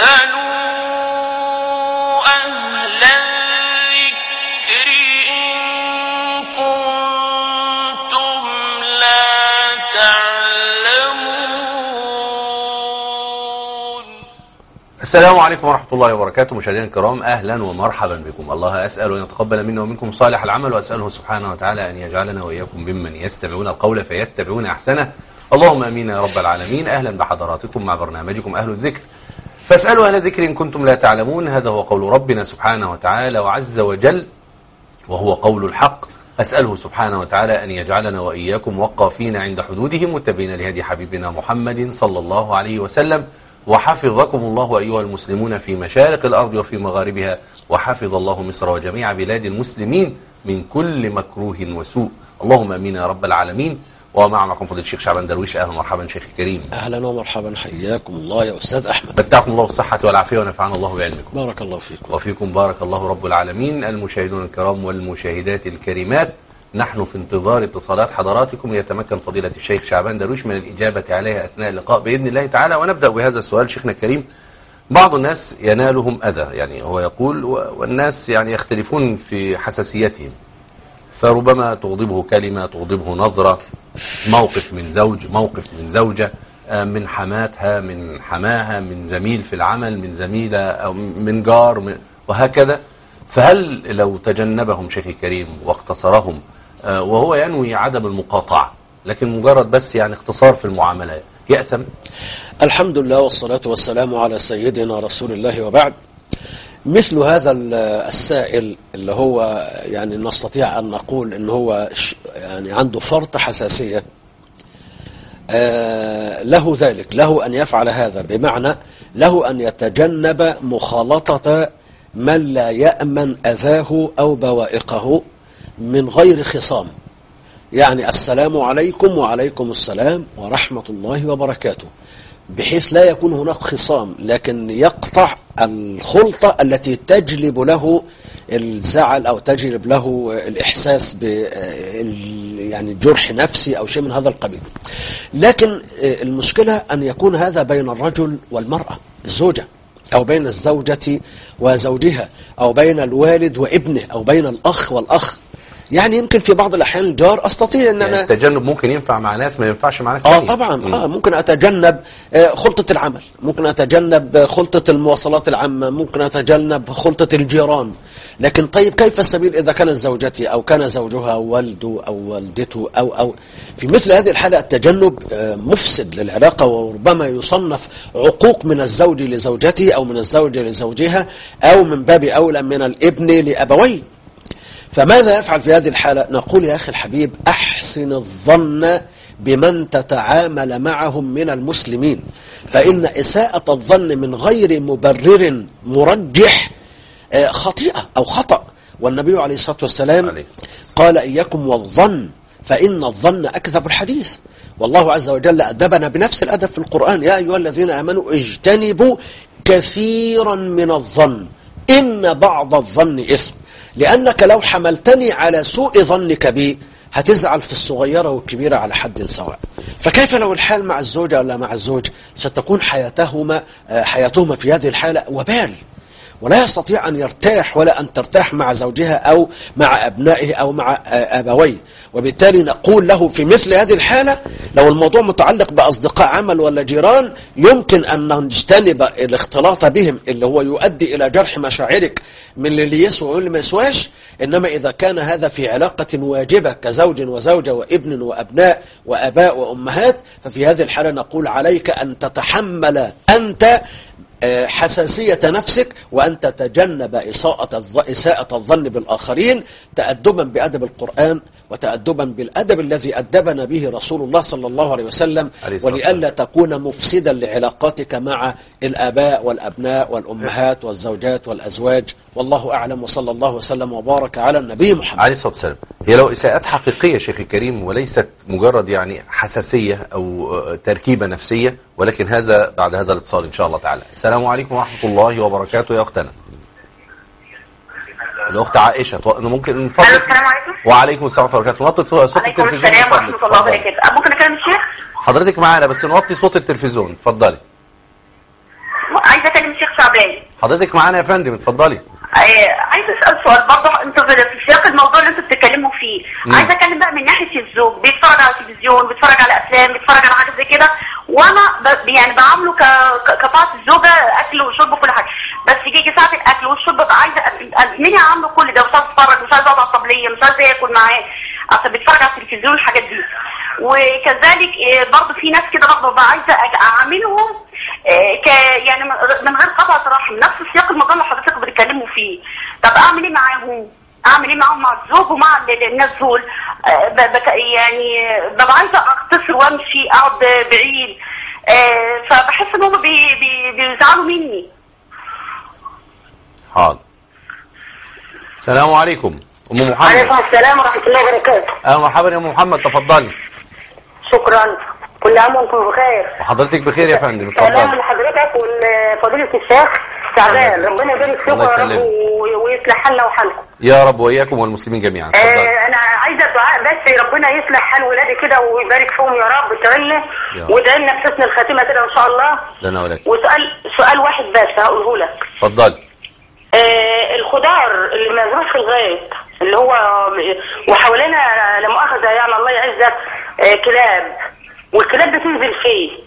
السلام عليكم ورحمة الله وبركاته. مشاهدينا الكرام، أهلا ومرحبا بكم. الله أسأل أن يتقبل منا ومنكم صالح العمل، وأسأله سبحانه وتعالى أن يجعلنا وإياكم ممن يستمعون القول فيتبعون أحسنه. اللهم آمين يا رب العالمين. أهلا بحضراتكم مع برنامجكم أهل الذكر، فاسألوا أهل الذكر إن كنتم لا تعلمون. هذا هو قول ربنا سبحانه وتعالى وعز وجل، وهو قول الحق. أسأله سبحانه وتعالى أن يجعلنا وإياكم وقافين عند حدوده متبعين لهدي حبيبنا محمد صلى الله عليه وسلم. وحفظكم الله أيها المسلمون في مشارق الأرض وفي مغاربها، وحفظ الله مصر وجميع بلاد المسلمين من كل مكروه وسوء. اللهم آمين يا رب العالمين. ومعكم فضيلة الشيخ شعبان درويش. أهلا ومرحبا شيخ الكريم. أهلا ومرحبا، حياكم الله يا أستاذ أحمد. متعكم الله بالصحة والعافية ونفعنا الله بعلمكم. بارك الله فيكم. وفيكم بارك الله رب العالمين. المشاهدون الكرام والمشاهدات الكريمات، نحن في انتظار اتصالات حضراتكم يتمكن فضيلة الشيخ شعبان درويش من الإجابة عليها أثناء اللقاء بإذن الله تعالى. ونبدأ بهذا السؤال. شيخنا الكريم، بعض الناس ينالهم أذى، يعني هو يقول، والناس يعني يختلفون في حساسيتهم، فربما تغضبه كلمة، تغضبه نظرة، موقف من زوج، موقف من زوجة، من حماتها، من حماها، من زميل في العمل، من زميلة، أو من جار، وهكذا. فهل لو تجنبهم شيخ الكريم واقتصرهم وهو ينوي عدم المقاطعة، لكن مجرد بس يعني اختصار في المعاملات، يأثم؟ الحمد لله والصلاة والسلام على سيدنا رسول الله، وبعد. مثل هذا السائل اللي هو يعني نستطيع أن نقول إن هو يعني عنده فرط حساسية، له ذلك، له أن يفعل هذا، بمعنى له أن يتجنب مخالطة من لا يأمن أذاه أو بوائقه من غير خصام. يعني السلام عليكم وعليكم السلام ورحمة الله وبركاته، بحيث لا يكون هناك خصام، لكن يقطع الخلطة التي تجلب له الزعل أو تجلب له الإحساس يعني جرح نفسي أو شيء من هذا القبيل. لكن المشكلة أن يكون هذا بين الرجل والمرأة الزوجة، أو بين الزوجة وزوجها، أو بين الوالد وابنه، أو بين الأخ والأخ. يعني يمكن في بعض الأحيان الجار أستطيع أن يعني التجنب ممكن ينفع مع ناس ما ينفعش مع ناس تانية. طبعا. ممكن أتجنب خلطة العمل، ممكن أتجنب خلطة المواصلات العامة، ممكن أتجنب خلطة الجيران. لكن طيب كيف السبيل إذا كانت زوجتي أو كان زوجها أو والده أو والدته أو في مثل هذه الحالة التجنب مفسد للعلاقة، وربما يصنف عقوق من الزوج لزوجته أو من الزوج لزوجها، أو من باب أولى من الابن لأبويه. فماذا يفعل في هذه الحالة؟ نقول يا أخي الحبيب، أحسن الظن بمن تتعامل معهم من المسلمين، فإن إساءة الظن من غير مبرر مرجح خطيئة أو خطأ. والنبي عليه الصلاة والسلام قال إياكم والظن فإن الظن أكذب الحديث. والله عز وجل أدبنا بنفس الأدب في القرآن: يا أيها الذين آمنوا اجتنبوا كثيرا من الظن إن بعض الظن إثم. لأنك لو حملتني على سوء ظنك بي هتزعل في الصغيرة والكبيرة على حد سواء. فكيف لو الحال مع الزوجة ولا مع الزوج؟ ستكون حياتهما في هذه الحالة وبال، ولا يستطيع أن يرتاح ولا أن ترتاح مع زوجها أو مع أبنائه أو مع أبويه. وبالتالي نقول له في مثل هذه الحالة، لو الموضوع متعلق بأصدقاء عمل ولا جيران، يمكن أن نجتنب الاختلاط بهم اللي هو يؤدي إلى جرح مشاعرك من اللي يسوى واللي ما يسواش. إنما إذا كان هذا في علاقة واجبة كزوج وزوجة وابن وأبناء وأباء وأمهات، ففي هذه الحالة نقول عليك أن تتحمل أنت حساسية نفسك، وأن تتجنب إساءة الظن بالآخرين، تأدبا بأدب القرآن وتأدبا بالأدب الذي أدبنا به رسول الله صلى الله عليه وسلم، ولئلا تكون مفسدا لعلاقاتك مع الآباء والأبناء والأمهات والزوجات والأزواج. والله أعلم، وصلى الله وسلم وبارك على النبي محمد عليه الصلاة والسلام. هي لو إساءات حقيقية شيخ الكريم، وليست مجرد يعني حساسية أو تركيبة نفسية، ولكن هذا بعد هذا الاتصال إن شاء الله تعالى. السلام عليكم ورحمة الله وبركاته يا أختنا الأخت عائشة. ممكن نفضل؟ السلام عليكم. وعليكم السلام ورحمة الله وبركاته. نوطي صوت التلفزيون. السلام ورحمة الله وبركاته. ممكن أكلم الشيخ؟ حضرتك معانا، بس نوطي صوت التلفزيون. اتفضلي. عايزه اكلم الشيخ شعبان. حضرتك معانا يا فندم، اتفضلي. عايزه اسال سؤال برضه، انتوا في سياق الموضوع اللي انتوا بتتكلموا فيه. عايزه اتكلم بقى من ناحيه الزوج، بيتفرج على التلفزيون، بيتفرج على افلام، بيتفرج على حاجه زي كده، وانا يعني بعامله كطاعه الزوجه، اكل وشرب وكل حاجه، بس يجي ساعه الاكل والشرب بقى عايزه مني اعمله كل ده، مش عايزه اتفرج، مش عايزه اقعد على الطبليه، مش عايزه اكل معاه اصل بيتفرج على التلفزيون الحاجات دي. وكذلك برضه في ناس كده برضه بقى عايزه اعاملهم يعني من غير قطع رحم، نفس سياق الموضوع اللي حضرتك بتتكلموا فيه. طب اعمل ايه معاهم؟ اعمل ايه معاهم، مع الزوج ومع الناس دول؟ يعني ببقى عايزه اختصر وامشي، اقعد بعيد، فبحس ان هم بيزعلوا مني. حاضر. السلام عليكم ام محمد. وعليكم السلام ورحمه الله وبركاته. اهلا ومرحبا يا ام محمد، تفضلي. شكرا، كل عام وانتم بخير. وحضرتك بخير يا فندم، اتفضلي. سلام لحضرتك ولفضيله الشيخ شعبان، ربنا يبارك فيكم يا رب ويصلح حالنا وحالكم يا رب، واياكم والمسلمين جميعا. انا عايزه دعاء بس، ربنا يصلح حال ولادي كده ويبارك فيهم يا رب، وادعي لنا بحسن الخاتمه كده ان شاء الله. لنا ولك. وسؤال واحد بس هقوله لك. اتفضلي. الخضار اللي مزروع في الغيط اللي هو وحوالينا لا مؤاخذه يعني الله يعزك كلاب، والكلاب بتنزل فيه.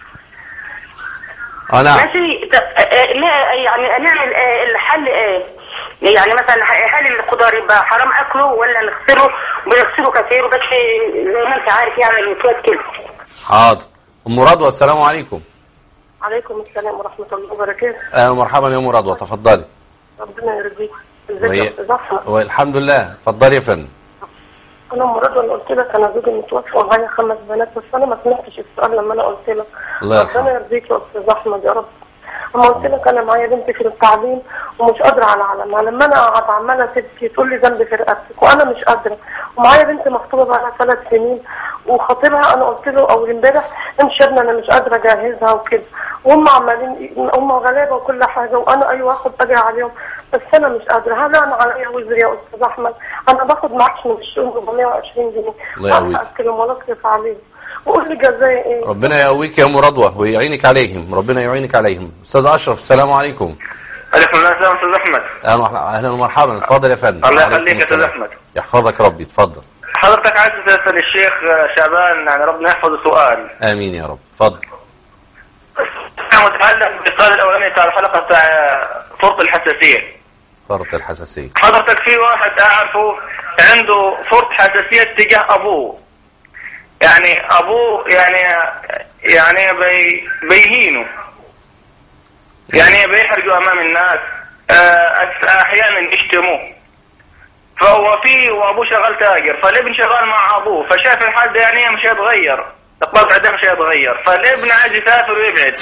نعم. ماشي. يعني نعمل الحل ايه؟ يعني مثلا هل الخضار يبقى حرام اكله ولا نغسله؟ بنغسله كثير بس زي ما انت عارف يعني المسواك كده. حاضر. ام رضوى، السلام عليكم. عليكم السلام ورحمه الله وبركاته. اهلا ومرحبا يا ام رضوى، تفضلي. ربنا يرضيك. ازيك يا زحمه؟ والحمد لله، اتفضلي يا فندم. انا مرة انا قلت لك انا زوجي متوفى ومعايا 5 بنات، بس انا ما سمعتش السؤال لما انا قلت لك. الله يرحمه. ربنا يرضيك يا استاذ احمد يا رب. اما قلت لك انا معايا بنتي في التعليم ومش قادره على علمها، لما انا اقعد عماله تبكي تقول لي ذنبي في رقبتك وانا مش قادره، ومعايا بنت مخطوبه بقى 3 سنين وخطيبها انا قلت له اول امبارح امشي يا ابني انا مش قادره اجهزها وكده، وهم عمالين هم غلابه وكل حاجه، وانا ايوه اخد اجي عليهم بس انا مش قادره. هل انا عليا وزر يا استاذ احمد؟ انا باخد معاش من الشغل 420 جنيه الله يقويك. اكلهم ولا اصرف عليهم، وقول لي جزاي ايه؟ ربنا يقويك يا ام رضوى ويعينك عليهم، ربنا يعينك عليهم. استاذ اشرف، السلام عليكم. عليكم السلام استاذ احمد. اهلا ومرحبا، اتفضل يا فندم. الله يخليك يا استاذ احمد. يحفظك ربي، اتفضل. حضرتك عايز تسال الشيخ شعبان يعني ربنا يحفظه سؤال. امين يا رب، اتفضل. متعلق بالسؤال الاولاني بتاع الحلقه بتاع فرط الحساسيه. فرط الحساسيه. حضرتك في واحد اعرفه عنده فرط حساسيه تجاه ابوه، يعني ابوه يعني بيهينه، يعني بيحرجوا امام الناس، احيانا يشتموه. فهو وابوه شغال تاجر، فالابن شغال مع ابوه، فشاف الحال ده يعني مش هيتغير، الطبع ده مش هيتغير، فالابن عايز يسافر ويبعد،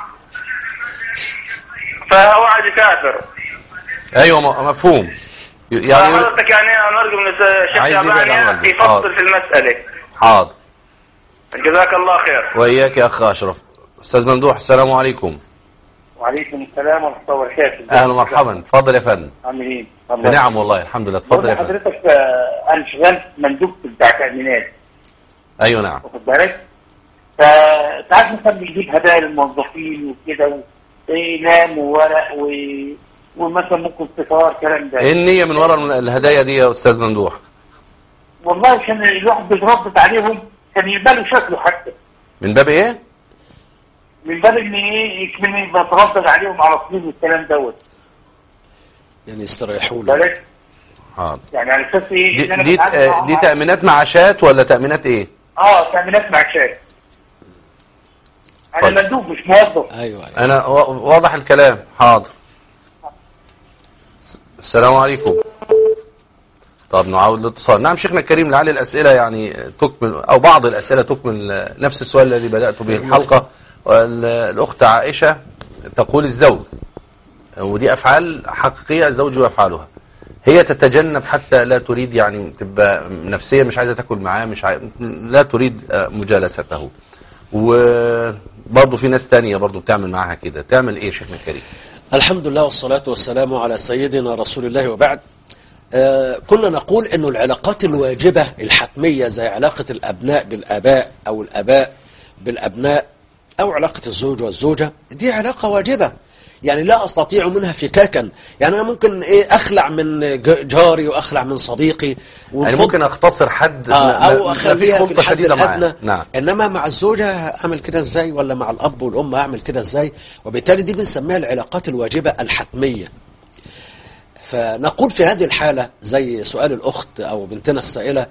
فهو عايز يسافر. ايوه مفهوم. يعني حضرتك يعني انا ارجو من الشيخ شعبان يفصل في المساله. حاضر. جزاك الله خير. واياك يا اخ اشرف. استاذ ممدوح، السلام عليكم. وعليكم السلام ورحمه الله وبركاته. اهلا ومرحبا، اتفضل يا فندم. عاملين؟ بنعم والله الحمد لله، اتفضل يا فندم. حضرتك انا شغال مندوب بتاع تامينات. ايوه نعم. واخد بالك؟ فساعات مثلا بنجيب هدايا للموظفين وكده، اقلام وورق ومثلا ممكن فطار كلام ده. ايه النية من وراء الهدايا دي يا استاذ ممدوح؟ والله كان الواحد بيتردد عليهم، كان يقبلوا شكله حتى. من باب ايه؟ من باب ان ايه يكمل بيتردد عليهم على طول والكلام دوت. يعني يستريحوا له. حاضر. يعني على اساس ايه؟ دي تأمينات معاشات ولا تأمينات ايه؟ تأمينات معاشات. انا مندوب مش موظف. ايوه. انا واضح الكلام. حاضر. السلام عليكم. طب نعاود الاتصال. نعم شيخنا الكريم، لعل الأسئلة يعني تكمل أو بعض الأسئلة تكمل نفس السؤال الذي بدأت به الحلقة. الأخت عائشة تقول الزوج، ودي أفعال حقيقية الزوج يفعلها، هي تتجنب حتى لا تريد يعني تبقى نفسيا مش عايزة تاكل معاه، لا تريد مجالسته. وبرضه في ناس تانية برضه بتعمل معاها كده، تعمل ايه شيخنا الكريم؟ الحمد لله والصلاة والسلام على سيدنا رسول الله، وبعد. كنا نقول انه العلاقات الواجبة الحتمية زي علاقة الابناء بالاباء او الاباء بالابناء أو علاقة الزوج والزوجة دي علاقة واجبة، يعني لا أستطيع منها فكاكا. يعني أنا ممكن أخلع من جاري وأخلع من صديقي يعني ممكن أختصر حد أو أخليها في الحد الأدنى. نعم. إنما مع الزوجة أعمل كده إزاي، ولا مع الأب والأم أعمل كده إزاي؟ وبالتالي دي بنسميها العلاقات الواجبة الحتمية. فنقول في هذه الحالة زي سؤال الأخت أو بنتنا السائلة،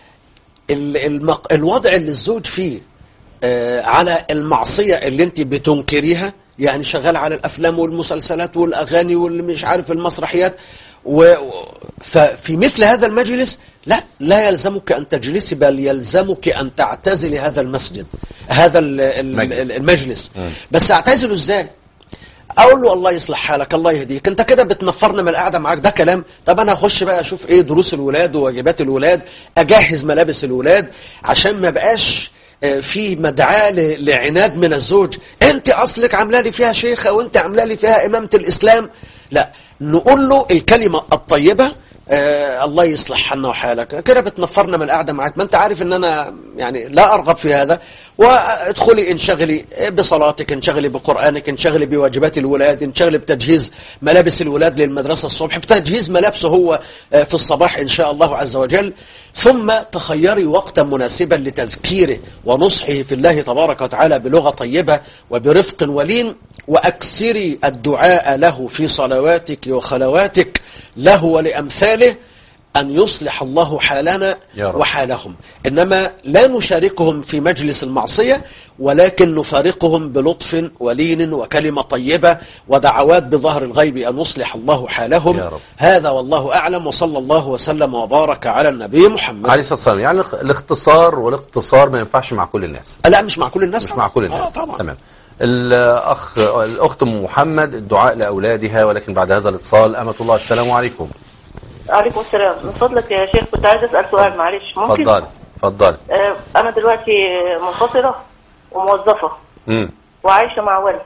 الوضع اللي الزوج فيه على المعصية اللي انت بتنكريها، يعني شغال على الأفلام والمسلسلات والأغاني واللي مش عارف المسرحيات، ففي مثل هذا المجلس لا يلزمك أن تجلسي، بل يلزمك أن تعتزلي هذا المسجد، هذا المجلس. بس اعتزله ازاي؟ اقول له الله يصلح حالك، الله يهديك، انت كده بتنفرنا من القعده معاك، ده كلام؟ طب انا اخش بقى اشوف ايه دروس الولاد وواجبات الولاد، اجهز ملابس الولاد، عشان ما بقاش في مدعاة لعناد من الزوج، انت اصلك عامله لي فيها شيخه وانت عامله لي فيها امامه الاسلام. لا، نقول له الكلمه الطيبه، الله يصلح حالنا وحالك، كده بتنفرنا من القعده معاك، ما انت عارف ان انا يعني لا ارغب في هذا، وادخلي انشغلي بصلاتك، انشغلي بقرآنك، انشغلي بواجبات الولاد، انشغلي بتجهيز ملابس الولاد للمدرسة الصبح، بتجهيز ملابسه هو في الصباح إن شاء الله عز وجل، ثم تخيري وقتا مناسبا لتذكيره ونصحه في الله تبارك وتعالى بلغة طيبة وبرفق ولين، وأكثري الدعاء له في صلواتك وخلواتك له ولأمثاله، أن يصلح الله حالنا وحالهم. إنما لا نشاركهم في مجلس المعصية، ولكن نفارقهم بلطف ولين وكلمة طيبة ودعوات بظهر الغيب أن يصلح الله حالهم. هذا والله أعلم، وصلى الله وسلم وبارك على النبي محمد عليه الصلاة والسلام. يعني الاختصار والاقتصار ما ينفعش مع كل الناس. لا، مش مع كل الناس، مش مع كل الناس. طبعا. تمام. الأخت محمد، الدعاء لأولادها، ولكن بعد هذا الاتصال أمة الله. السلام عليكم. عليكم السلام. من فضلك يا شيخ كنت عايز أسأل سؤال، معلش ممكن؟ اتفضلي. أنا دلوقتي منفصلة وموظفة وعايشة مع والدي،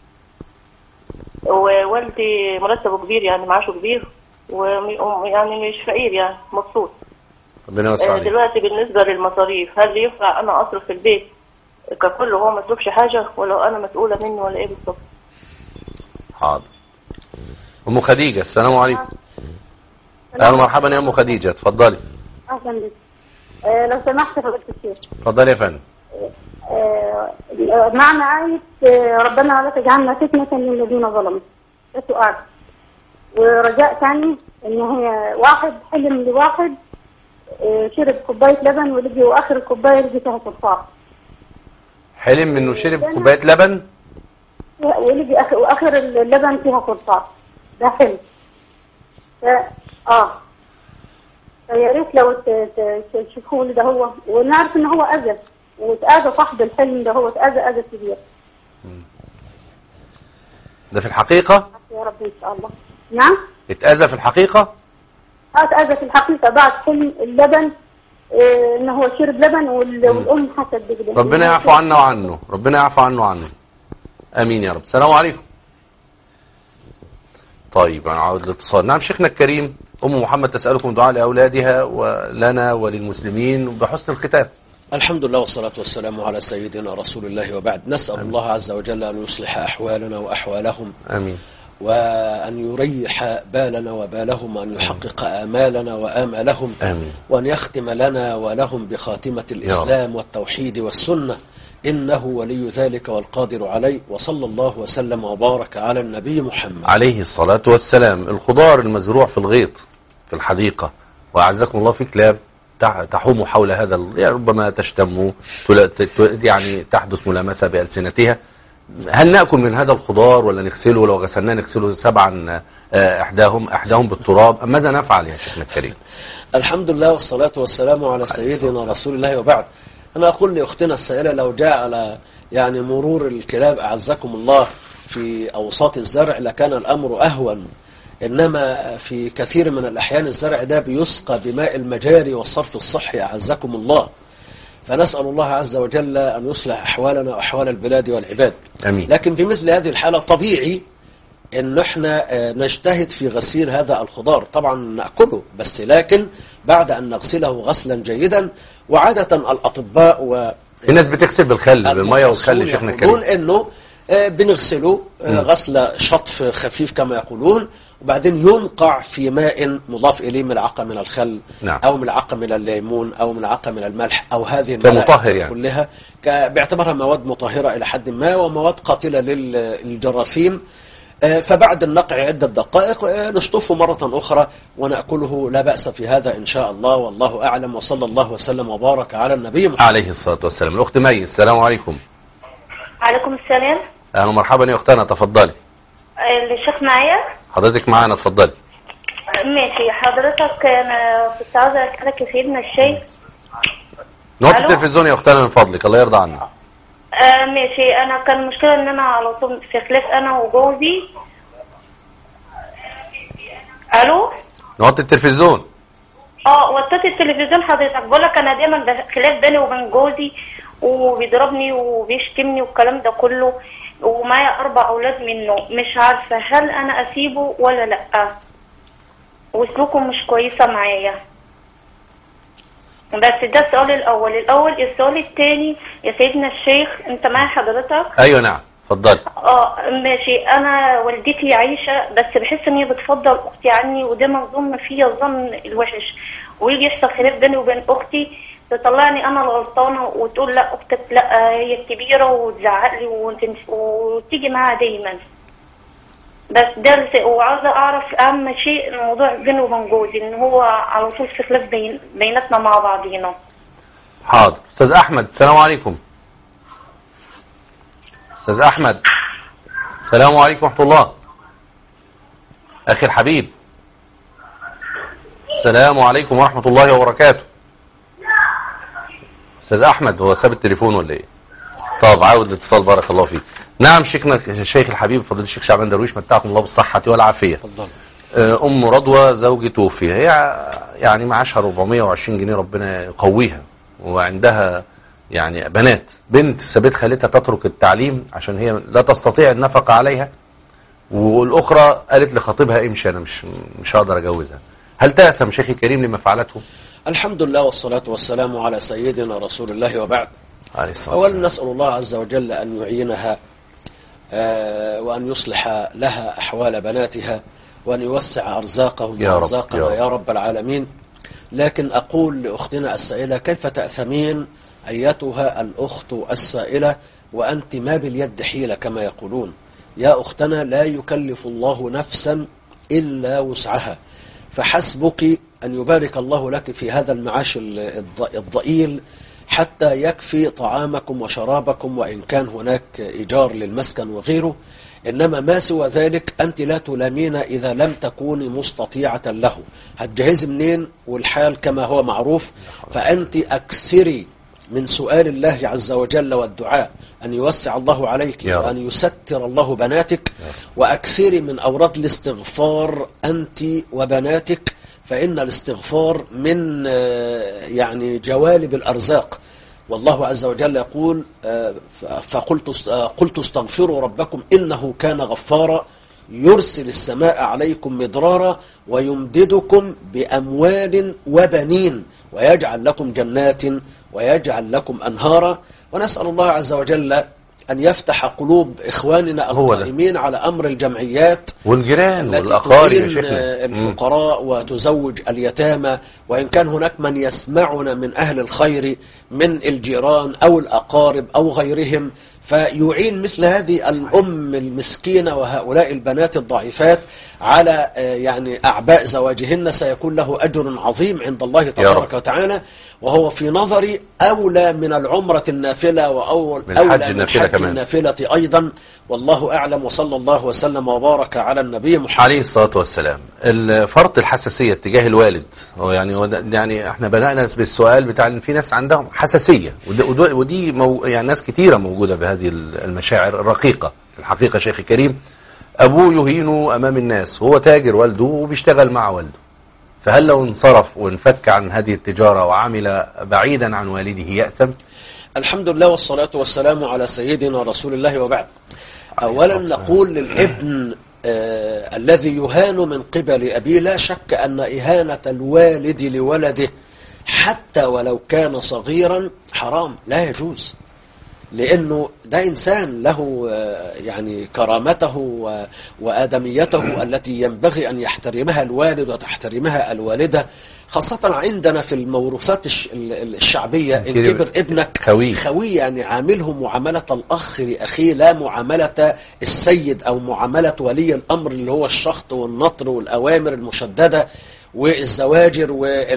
ووالدي مرتبه كبير، يعني معاشه كبير، ويعني مش فقير، يعني مبسوط. ربنا يوسع عليك. دلوقتي بالنسبة للمصاريف، هل ينفع أنا أصرف في البيت ككل وهو ما يصرفش حاجة، ولو أنا مسؤولة منه، ولا إيه بالظبط؟ حاضر. أم خديجة، السلام عليكم. أهلا مرحبا يا أم خديجة، اتفضلي. أهلا بك. لو سمحت فضيلة الشيخ. اتفضلي يا فندم. معنى آية ربنا ولا تجعلنا فتنة للذين ظلموا، ده سؤال. ورجاء ثاني إن هي واحد حلم لواحد شرب كوباية لبن ولقي وآخر الكوباية لقي فيها صرصار. حلم إنه شرب كوباية لبن ولقي وآخر اللبن فيها صرصار، ده حلم. فيا ريت لو تشوفوا لي ده هو، ونعرف ان هو اذى، واتاذى صاحب الحلم ده، هو اتاذى اذى كبير. ده في الحقيقة؟ يا رب ان شاء الله. نعم؟ اتاذى في الحقيقة؟ اتاذى في الحقيقة بعد حلم اللبن، ان هو شرب لبن والام حست بكده. ربنا يعفو عنا وعنه، ربنا يعفو عنه وعنه. امين يا رب. السلام عليكم. طيب انا عاود الاتصال. نعم شيخنا الكريم، أم محمد تسألكم دعاء لأولادها ولنا وللمسلمين بحسن الختام. الحمد لله والصلاة والسلام على سيدنا رسول الله، وبعد. نسأل أمين. الله عز وجل أن يصلح أحوالنا وأحوالهم، آمين، وأن يريح بالنا وبالهم، وأن يحقق آمالنا وآمالهم، آمين، وأن يختم لنا ولهم بخاتمة الإسلام والتوحيد والسنة، إنه ولي ذلك والقادر عليه. وصلى الله وسلم وبارك على النبي محمد عليه الصلاة والسلام. الخضار المزروع في الغيط في الحديقة، وأعزكم الله في كلاب تحوم حول هذا، يعني ربما تشتم، يعني تحدث ملامسة بألسنتها. هل نأكل من هذا الخضار ولا نغسله؟ لو غسلناه نغسله 7 أحداهم بالتراب، ماذا نفعل يا شيخنا الكريم؟ الحمد لله والصلاة والسلام على سيدنا رسول الله، وبعد. أنا أقول لأختنا السائلة، لو جاء على يعني مرور الكلاب أعزكم الله في أوساط الزرع لكان الأمر أهون، إنما في كثير من الأحيان الزرع ده بيسقى بماء المجاري والصرف الصحي أعزكم الله. فنسأل الله عز وجل أن يصلح أحوالنا وأحوال البلاد والعباد. أمين. لكن في مثل هذه الحالة طبيعي إن احنا نجتهد في غسيل هذا الخضار، طبعا نأكله، بس لكن بعد أن نغسله غسلا جيدا. وعادة الأطباء في ناس بتغسل بالخل بالميه والخل شيخنا الكريم. يقولون انه بنغسله غسل شطف خفيف كما يقولون، وبعدين ينقع في ماء مضاف اليه ملعقه من الخل، نعم. او ملعقه من الليمون، او ملعقه من الملح، او هذه المطهر يعني كلها باعتبارها مواد مطهره الى حد ما ومواد قاتله للجراثيم. فبعد النقع عدة دقائق نشطفه مرة أخرى ونأكله، لا بأس في هذا إن شاء الله، والله أعلم، وصلى الله وسلم وبارك على النبي محمد عليه الصلاة والسلام. الأخت مي، السلام عليكم. عليكم السلام. أهلا ومرحبا يا أختنا، تفضلي. الشيخ معايا؟ حضرتك معانا، تفضلي. ماشي. حضرتك أنا كنت عاوزة أسألك يا سيدنا الشيخ. نوطي التلفزيون يا أختنا من فضلك، الله يرضى عنك. ماشي. انا كان المشكله ان انا على طول في خلاف انا وجوزي. الو. نوطي التلفزيون. وطيت التلفزيون حضرتك. بقول لك انا دايما خلاف بيني وبين جوزي، وبيضربني وبيشتمني والكلام ده كله، ومعايا 4 أولاد منه. مش عارفه هل انا اسيبه ولا لا، وسلوكه مش كويسه معايا. بس ده السؤال الأول. السؤال الثاني يا سيدنا الشيخ، أنت معايا حضرتك؟ أيوة نعم، اتفضلي. ماشي. أنا والدتي عايشة، بس بحس إن هي بتفضل أختي عني، وده مظن فيا الظن الوحش، ويجي يحصل خلاف بيني وبين أختي تطلعني أنا الغلطانة وتقول لا أختك لا هي الكبيرة، وتزعق لي وتيجي معاها دايما. بس ده وعاوزة أعرف أهم شيء الموضوع بينه وبين جوزي، إن هو على طول في خلاف بيناتنا مع بعضينا. حاضر. أستاذ أحمد، السلام عليكم. أستاذ أحمد، السلام عليكم ورحمة الله. أخي الحبيب، السلام عليكم ورحمة الله وبركاته. أستاذ أحمد، هو ساب التليفون ولا إيه؟ طب عاود الاتصال، بارك الله فيك. نعم شيخنا الشيخ الحبيب فضيلة الشيخ شعبان درويش، متعكم الله بالصحة والعافية. أم رضوى زوجي توفي، هي يعني معاشها 420 جنيه، ربنا يقويها، وعندها يعني بنات. بنت سابت خالتها تترك التعليم عشان هي لا تستطيع النفقة عليها، والأخرى قالت لخطيبها امشي، أنا مش هقدر أجوزها. هل تأثم شيخي الكريم لما فعلته؟ الحمد لله والصلاة والسلام على سيدنا رسول الله، وبعد. أولا نسأل الله عز وجل أن يعينها وأن يصلح لها أحوال بناتها، وأن يوسع أرزاقهم وأرزاقنا يا رب العالمين. لكن أقول لأختنا السائلة، كيف تأثمين أيتها الأخت السائلة وأنت ما باليد حيلة كما يقولون؟ يا أختنا، لا يكلف الله نفسا إلا وسعها، فحسبك أن يبارك الله لك في هذا المعاش الضئيل حتى يكفي طعامكم وشرابكم، وإن كان هناك إيجار للمسكن وغيره. إنما ما سوى ذلك أنت لا تلامين إذا لم تكوني مستطيعة له. هتجهزي منين والحال كما هو معروف؟ فأنت أكثري من سؤال الله عز وجل والدعاء أن يوسع الله عليك وأن يستر الله بناتك، وأكثري من أوراد الاستغفار أنت وبناتك، فإن الاستغفار من يعني جوالب الأرزاق. والله عز وجل يقول قلت استغفروا ربكم إنه كان غفارا يرسل السماء عليكم مدرارا ويمددكم بأموال وبنين ويجعل لكم جنات ويجعل لكم أنهارا. ونسأل الله عز وجل أن يفتح قلوب إخواننا القائمين على أمر الجمعيات والجيران والأقارب الفقراء وتزوج اليتامى، وإن كان هناك من يسمعنا من أهل الخير من الجيران أو الأقارب أو غيرهم، فيعين مثل هذه الأم المسكينة وهؤلاء البنات الضعيفات على يعني أعباء زواجهن، سيكون له أجر عظيم عند الله تبارك وتعالى، وهو في نظري أولى من العمرة النافلة وأولى من الحج النافلة أيضا. والله أعلم، وصلى الله وسلم وبارك على النبي محمد عليه الصلاة والسلام. فرط الحساسية تجاه الوالد، يعني احنا بدأنا بالسؤال بتاع ان في ناس عندهم حساسية، ودي يعني ناس كتيرة موجودة بهذه المشاعر الرقيقة. الحقيقة شيخي الكريم، أبوه يهينه أمام الناس، وهو تاجر والده وبيشتغل مع والده، فهل لو انصرف وانفك عن هذه التجارة وعمل بعيدا عن والده يأثم؟ الحمد لله والصلاة والسلام على سيدنا رسول الله، وبعد. أولا نقول للابن الذي يهان من قبل أبيه، لا شك أن إهانة الوالد لولده حتى ولو كان صغيرا حرام، لا يجوز، لأنه ده إنسان له يعني كرامته وآدميته التي ينبغي أن يحترمها الوالد وتحترمها الوالدة، خاصة عندنا في الموروثات الشعبية إن كبر ابنك خوي، يعني عامله معاملة الأخ لأخيه، لا معاملة السيد أو معاملة ولي الأمر اللي هو الشخط والنطر والأوامر المشددة والزواجر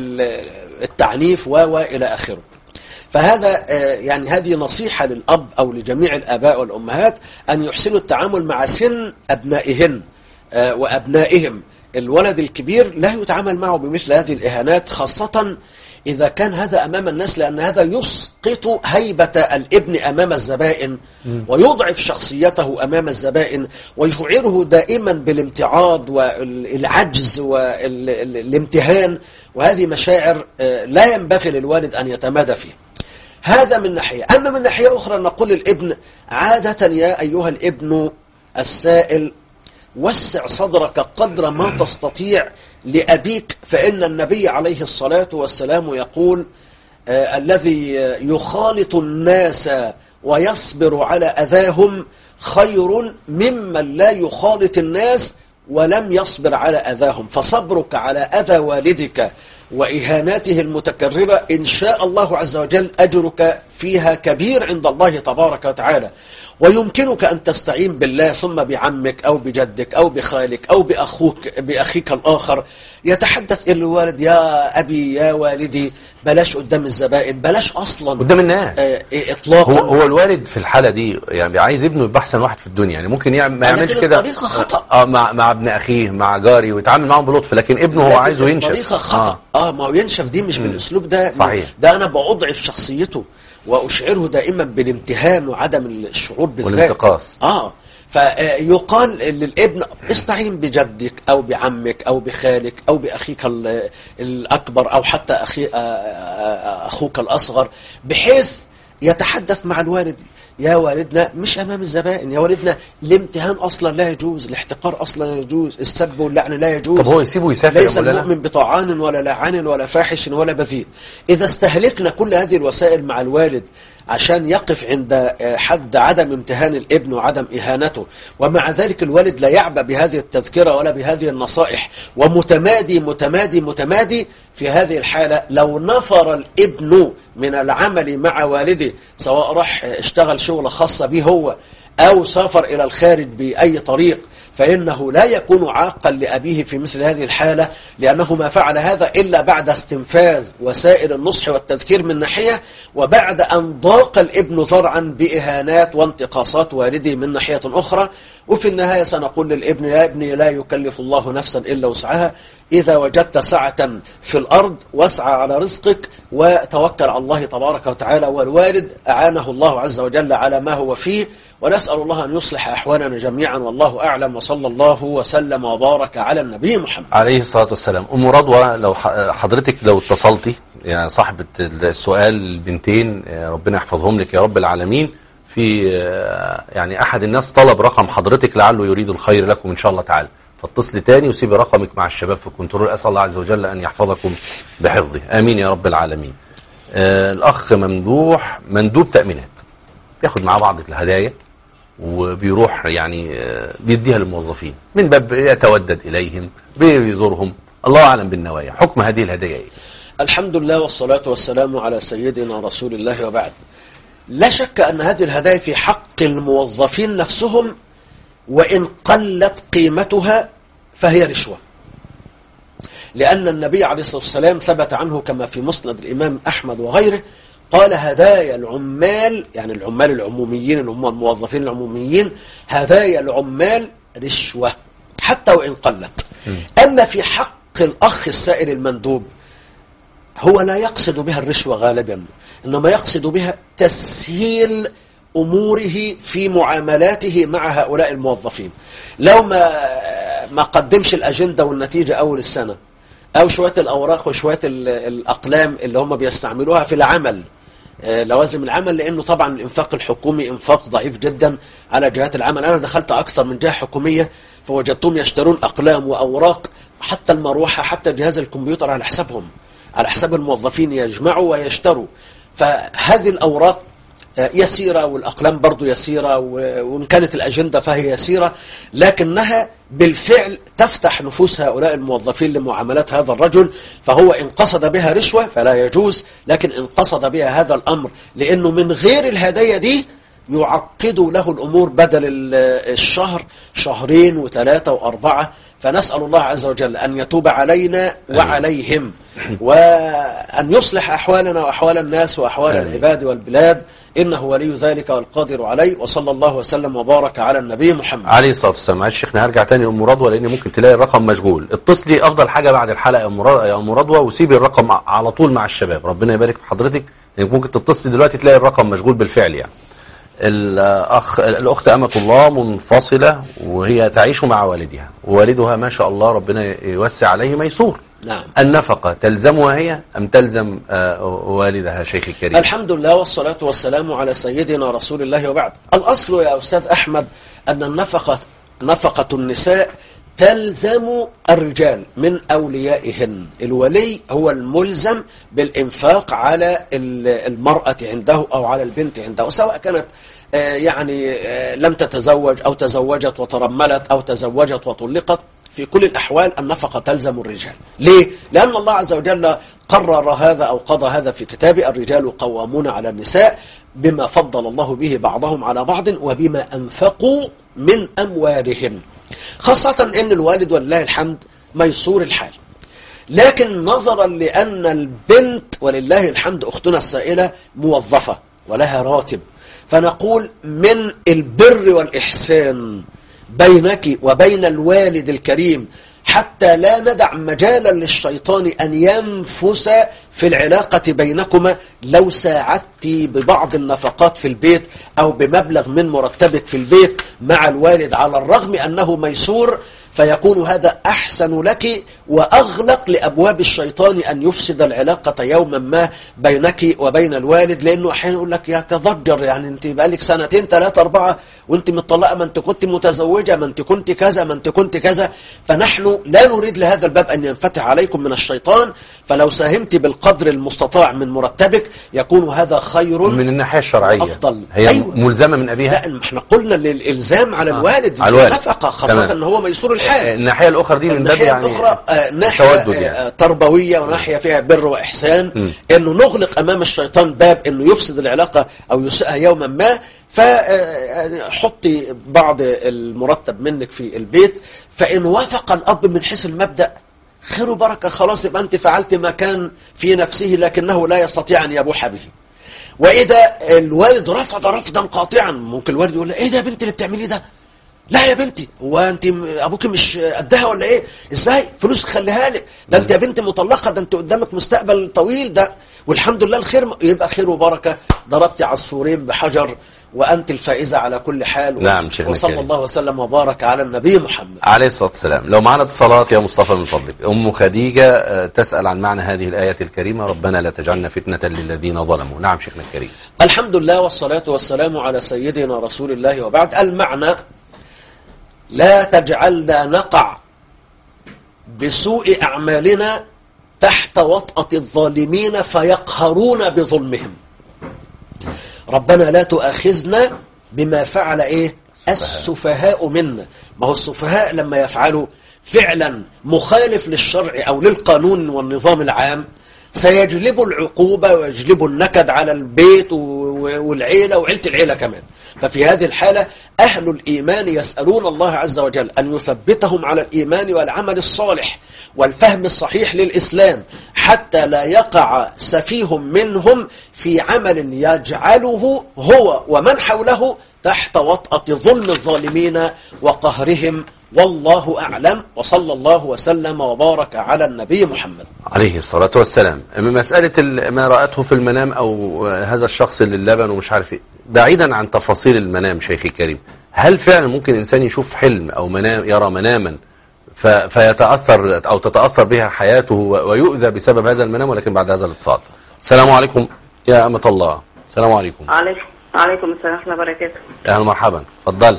والتعنيف وإلى آخره. فهذا يعني هذه نصيحة للأب أو لجميع الآباء والأمهات أن يحسنوا التعامل مع سن أبنائهن وأبنائهم. الولد الكبير لا يتعامل معه بمثل هذه الإهانات، خاصة إذا كان هذا أمام الناس، لأن هذا يسقط هيبة الابن أمام الزبائن ويضعف شخصيته أمام الزبائن ويشعره دائما بالامتعاض والعجز والامتهان، وهذه مشاعر لا ينبغي للوالد أن يتمادى فيه. هذا من ناحية. أما من ناحية أخرى نقول للابن عادة يا أيها الابن السائل وسع صدرك قدر ما تستطيع لأبيك، فإن النبي عليه الصلاة والسلام يقول الذي يخالط الناس ويصبر على أذاهم خير ممن لا يخالط الناس ولم يصبر على أذاهم. فصبرك على أذى والدك وإهاناته المتكررة إن شاء الله عز وجل أجرك فيها كبير عند الله تبارك وتعالى. ويمكنك أن تستعين بالله ثم بعمك أو بجدك أو بخالك أو بأخيك الآخر، يتحدث إلى الوالد يا أبي يا والدي، بلاش قدام الزبائن، بلاش أصلا قدام الناس إطلاقا. هو الوالد في الحالة دي يعني عايز ابنه يبقى أحسن واحد في الدنيا، يعني ممكن ما يعملش كده بطريقة خطأ مع ابن أخيه مع جاري ويتعامل معهم بلطف، لكن ابنه هو عايزه ينشف بطريقة خطأ. ما هو ينشف دي مش بالأسلوب ده. صحيح. ده أنا بأضعف شخصيته وأشعره دائما بالامتهان وعدم الشعور بالذات والانتقاص. فيقال للابن استعين بجدك أو بعمك أو بخالك أو بأخيك الأكبر أو حتى أخوك الأصغر، بحيث يتحدث مع الوالد يا والدنا مش أمام الزبائن، يا والدنا الامتهان أصلا لا يجوز، الاحتقار أصلا لا يجوز، السب واللعن لا يجوز. طب هو يسيبه يسافر؟ ليس المؤمن بطعان ولا لعان ولا فاحش ولا بذيء. إذا استهلكنا كل هذه الوسائل مع الوالد عشان يقف عند حد عدم امتهان الابن وعدم إهانته، ومع ذلك الوالد لا يعبأ بهذه التذكرة ولا بهذه النصائح ومتمادي متمادي متمادي، في هذه الحالة لو نفر الابن من العمل مع والده، سواء راح اشتغل شغلة خاصة به هو أو سافر إلى الخارج بأي طريق، فإنه لا يكون عاقا لأبيه في مثل هذه الحالة، لأنه ما فعل هذا إلا بعد استنفاذ وسائل النصح والتذكير من ناحية، وبعد أن ضاق الابن ذرعا بإهانات وانتقاصات والده من ناحية أخرى. وفي النهاية سنقول للابن يا ابني لا يكلف الله نفسا إلا وسعها، إذا وجدت سعة في الأرض واسعى على رزقك وتوكل على الله تبارك وتعالى، والوالد أعانه الله عز وجل على ما هو فيه، ونسأل الله أن يصلح أحوالنا جميعا، والله أعلم، وصلى الله وسلم وبارك على النبي محمد عليه الصلاة والسلام. أم رضوى، لو حضرتك لو اتصلتي يعني صاحبة السؤال البنتين ربنا يحفظهم لك يا رب العالمين، في يعني أحد الناس طلب رقم حضرتك لعله يريد الخير لكم إن شاء الله تعالى، فاتصلي تاني وسيبي رقمك مع الشباب في الكنترول. أسأل الله عز وجل أن يحفظكم بحفظه، آمين يا رب العالمين. الأخ ممدوح مندوب تأمينات، ياخد معاه بعض الهدايا وبيروح يعني بيديها للموظفين من باب يتودد إليهم، بيزورهم، الله أعلم بالنوايا. حكم هذه الهدايا إيه؟ الحمد لله والصلاة والسلام على سيدنا رسول الله، وبعد. لا شك أن هذه الهدايا في حق الموظفين نفسهم، وإن قلت قيمتها فهي رشوة، لأن النبي عليه الصلاة والسلام ثبت عنه كما في مسند الإمام أحمد وغيره قال هدايا العمال، يعني العمال العموميين اللي هم الموظفين العموميين، هدايا العمال رشوة حتى وإن قلت. أما في حق الأخ السائل المندوب، هو لا يقصد بها الرشوة غالبا، إنما يقصد بها تسهيل أموره في معاملاته مع هؤلاء الموظفين. لو ما قدمش الأجندة والنتيجة أول السنة، أو شوية الأوراق وشوية الأقلام اللي هم بيستعملوها في العمل، لوازم العمل، لأنه طبعا الإنفاق الحكومي إنفاق ضعيف جدا على جهات العمل. أنا دخلت أكثر من جهة حكومية فوجدتهم يشترون أقلام وأوراق، حتى المروحة، حتى جهاز الكمبيوتر على حسابهم، على حساب الموظفين يجمعوا ويشتروا. فهذه الأوراق يسيرة والأقلام برضو يسيرة، وإن كانت الأجندة فهي يسيرة، لكنها بالفعل تفتح نفوس هؤلاء الموظفين لمعاملات هذا الرجل. فهو إن قصد بها رشوة فلا يجوز، لكن إن قصد بها هذا الأمر لأنه من غير الهدايا دي يعقدوا له الأمور، بدل الشهر شهرين و3 و4. فنسأل الله عز وجل أن يتوب علينا وعليهم، وأن يصلح أحوالنا وأحوال الناس وأحوال العباد والبلاد، إنه ولي ذلك والقادر عليه. وصلى الله وسلم وبارك على النبي محمد عليه الصلاة والسلام. معلش شيخنا هرجع تاني لأم رضوى، لأن ممكن تلاقي الرقم مشغول. اتصلي أفضل حاجة بعد الحلقة يا أم رضوى، وسيبي الرقم على طول مع الشباب. ربنا يبارك في حضرتك، لأنك ممكن تتصلي دلوقتي تلاقي الرقم مشغول بالفعل. يعني الأخت أمة الله منفصلة وهي تعيش مع والدها، ووالدها ما شاء الله ربنا يوسع عليه ميسور. نعم. النفقة تلزمها هي أم تلزم والدها شيخ الكريم؟ الحمد لله والصلاة والسلام على سيدنا رسول الله. وبعد، الأصل يا أستاذ أحمد أن نفقة النساء تلزم الرجال من أوليائهن. الولي هو الملزم بالإنفاق على المرأة عنده أو على البنت عنده، سواء كانت لم تتزوج أو تزوجت وترملت أو تزوجت وطلقت. في كل الأحوال النفقة تلزم الرجال. ليه؟ لأن الله عز وجل قرر هذا أو قضى هذا في كتابه: الرجال قوامون على النساء بما فضل الله به بعضهم على بعض وبما أنفقوا من أموالهم. خاصة أن الوالد ولله الحمد ميسور الحال، لكن نظرا لأن البنت ولله الحمد أختنا السائلة موظفة ولها راتب، فنقول من البر والإحسان بينك وبين الوالد الكريم، حتى لا ندع مجالا للشيطان أن ينفس في العلاقة بينكما، لو ساعدت ببعض النفقات في البيت أو بمبلغ من مرتبك في البيت مع الوالد، على الرغم أنه ميسور، فيكون هذا أحسن لك وأغلق لأبواب الشيطان أن يفسد العلاقة يوما ما بينك وبين الوالد. لأنه أحيانا يقول لك يتضجر، أنت بقالك 2 3 4 وأنت مطلقة، ما أنت كنت متزوجة، ما أنت كنت كذا، ما أنت كنت كذا. فنحن لا نريد لهذا الباب أن ينفتح عليكم من الشيطان. فلو ساهمت بالقدر المستطاع من مرتبك يكون هذا خير من الناحية الشرعية أفضل. هي أيوة. ملزمة من أبيها؟ لا، احنا قلنا للإلزام على الوالد على الوالد. نفقة، خاصة أنه هو ميسور الحال. الناحية الأخرى دي من باب الأخرى ناحية تربوية وناحية فيها بر وإحسان، أنه نغلق أمام الشيطان باب أنه يفسد العلاقة أو يسئها يوما ما. فحطي بعض المرتب منك في البيت، فإن وافق الأب من حيث المبدأ خير وبركة، خلاص يبقى أنت فعلت ما كان في نفسه لكنه لا يستطيع أن يبوح به. وإذا الوالد رفض رفضا قاطعا، ممكن الوالد يقول: إيه ده يا بنتي اللي بتعمليه ده؟ لا يا بنتي، هو أنت أبوك مش قدها ولا إيه؟ إزاي؟ فلوس خليها لك، ده أنت يا بنتي مطلقة، ده أنت قدامك مستقبل طويل، ده والحمد لله الخير، يبقى خير وبركة. ضربت عصفورين بحجر وأنت الفائزة على كل حال. نعم. وصلى الله وسلم وبارك على النبي محمد عليه الصلاة والسلام. لو معنا اتصالات يا مصطفى من فضلك. أم خديجة تسأل عن معنى هذه الآية الكريمة: ربنا لا تجعلنا فتنة للذين ظلموا. نعم شيخنا الكريم. الحمد لله والصلاة والسلام على سيدنا رسول الله. وبعد، المعنى: لا تجعلنا نقع بسوء أعمالنا تحت وطأة الظالمين فيقهرون بظلمهم. ربنا لا تؤاخذنا بما فعل السفهاء منا. ما هو السفهاء لما يفعلوا فعلا مخالف للشرع أو للقانون والنظام العام سيجلبوا العقوبة ويجلبوا النكد على البيت والعيلة وعيلة العيلة كمان. ففي هذه الحالة أهل الإيمان يسألون الله عز وجل أن يثبتهم على الإيمان والعمل الصالح والفهم الصحيح للإسلام، حتى لا يقع سفيه منهم في عمل يجعله هو ومن حوله تحت وطأة ظلم الظالمين وقهرهم. والله أعلم، وصلى الله وسلم وبارك على النبي محمد عليه الصلاة والسلام. مسألة ما رأته في المنام أو هذا الشخص اللي اللبن ومش عارف ايه، بعيدا عن تفاصيل المنام شيخي الكريم، هل فعلا ممكن إنسان يشوف حلم أو منام، يرى مناما فيتأثر أو تتأثر بها حياته ويؤذى بسبب هذا المنام؟ ولكن بعد هذا الاتصال. السلام عليكم يا أمة الله. السلام عليكم. عليكم السلام ورحمة الله وبركاته. أهلا مرحبا، اتفضل.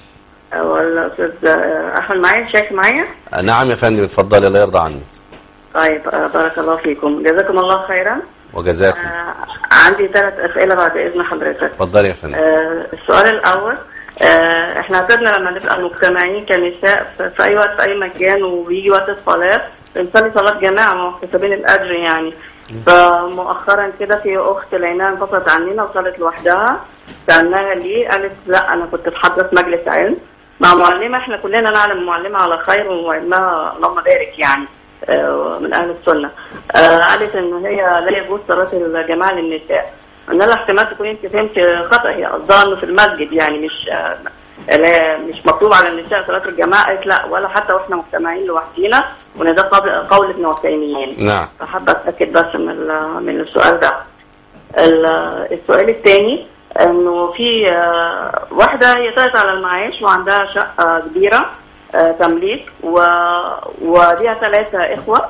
والله أستاذ أحمد معايا، شايف معايا؟ نعم يا فندم، اتفضل، الله يرضى عنك. طيب بارك الله فيكم، جزاكم الله خيرا. وجزاكم. عندي 3 أسئلة بعد إذن حضرتك. اتفضلي يا فندم. السؤال الأول، احنا اعتدنا لما نبقى مجتمعين كنساء في أي وقت في أي مكان وبيجي وقت الصلاة بنصلي صلاة جماعة محتسبين الأجر يعني. فمؤخرا كده في أخت لقيناها انفصلت عننا وصلت لوحدها، سألناها ليه؟ قالت لا أنا كنت بحضر في مجلس علم مع معلمة، احنا كلنا نعلم معلمة على خير وعلمها اللهم بارك يعني من أهل السنة. قالت إن هي لا يجوز صلاة الجماعة للنساء. قلنا لها احتمال تكون انت فهمت خطأ، هي قصدها انه في المسجد يعني مش مطلوب على النساء صلاة الجماعة. قالت لا، ولا حتى واحنا مجتمعين لوحدينا، وان ده قول ابن عثيمين. نعم. فحابة اتأكد بس من السؤال ده. السؤال الثاني انه في واحدة هي طلعت على المعاش وعندها شقة كبيرة تمليك وليها 3 إخوة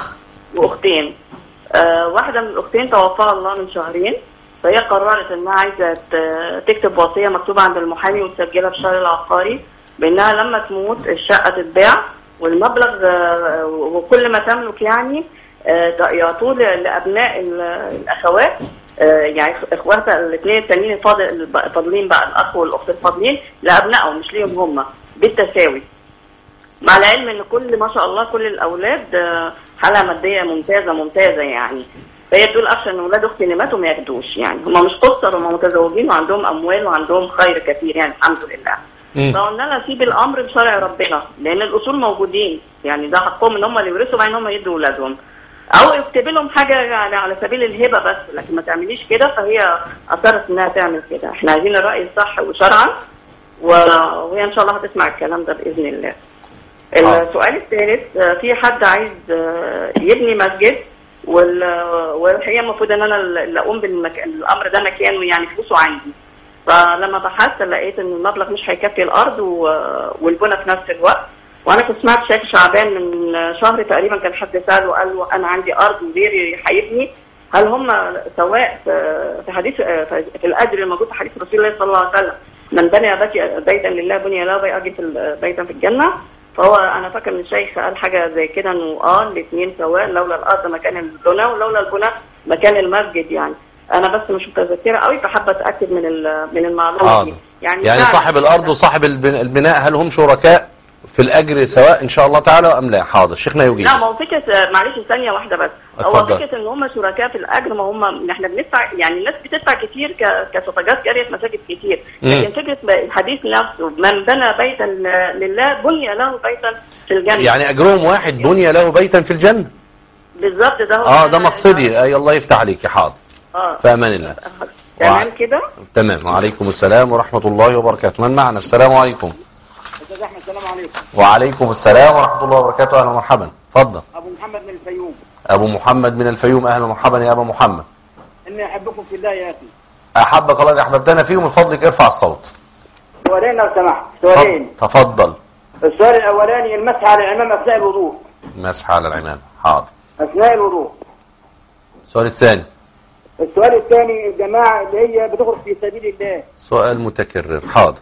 وأختين. واحدة من الأختين توفاها الله من شهرين، فهي قررت انها عايزة تكتب وصية مكتوبة عند المحامي وتسجلها في الشهر العقاري بانها لما تموت الشقة تتباع والمبلغ وكل ما تملك يعني يعطوه لأبناء الأخوات، يعني اخواتها الاثنين التانيين الفاضلين بقى الأخ والأخت الفاضلين لأبنائهم مش ليهم هم بالتساوي، مع العلم ان كل ما شاء الله كل الأولاد حالة مادية ممتازة يعني. فهي تقول أخشى ان ولاد اختي اللي ماتوا ما ياخدوش، يعني هم مش قصر، هم متزوجين وعندهم اموال وعندهم خير كثير يعني الحمد لله. فقلنا لها سيب الامر بشرع ربنا، لان الاصول موجودين يعني ده حقهم ان هم اللي يورثوا مع ان هم يدوا اولادهم، او اكتب لهم حاجه يعني على سبيل الهبه بس، لكن ما تعمليش كده. فهي اصرت انها تعمل كده. احنا عايزين الراي الصح وشرعا، وهي ان شاء الله هتسمع الكلام ده باذن الله. السؤال الثالث، في حد عايز يبني مسجد والحقيقه المفروض ان انا اللي اقوم بالامر ده مكانه يعني فلوسه عندي. فلما بحثت لقيت ان المبلغ مش هيكفي الارض والبنى في نفس الوقت. وانا كنت سمعت شيخ شعبان من شهر تقريبا كان حد ساله وقال له انا عندي ارض وغيري هيبني، هل هم سواء في حديث في الاجر الموجود في حديث رسول الله صلى الله عليه وسلم من بنى بيتا لله بني له بيتا في الجنه؟ فهو انا فاكر ان الشيخ قال حاجه زي كده انه الاثنين سواء، لولا الارض مكان البنى ولولا البنى مكان المسجد يعني. انا بس مش متذكره قوي فحابه اتاكد من المعلومه دي. يعني صاحب الارض وصاحب البناء هل هم شركاء في الاجر سواء ان شاء الله تعالى ام لا؟ حاضر شيخنا يجيب. لا، ما هو فكره معلش ثانيه واحده بس. هو فكره ان هم شركاء في الاجر، ما هم احنا بندفع يعني الناس بتدفع كتير كصفقات جاريه مساجد كتير، لكن فكره الحديث نفسه من بنى بيتا لله بني له بيتا في الجنه، يعني اجرهم واحد بني له بيتا في الجنه بالظبط. ده ده مقصدي. اي الله يفتح عليك يا حاضر. في امان الله. تمام كده. تمام. وعليكم السلام ورحمه الله وبركاته. من معنا؟ السلام عليكم. استاذ احمد السلام عليكم. وعليكم السلام ورحمه الله وبركاته. اهلا ومرحبا. اتفضل. ابو محمد من الفيوم. ابو محمد من الفيوم. اهلا ومرحبا يا ابا محمد. اني احبكم في الله يا اخي. احبك الله اللي احببتنا فيه، ومن فضلك ارفع الصوت. سؤالين لو سمحت. سؤالين. تفضل. السؤال الاولاني المسح على العمام اثناء الوضوء. مسح على العمام. حاضر. اثناء الوضوء. السؤال الثاني. السؤال الثاني الجماعه اللي هي بتخرج في سبيل الله. سؤال متكرر. حاضر.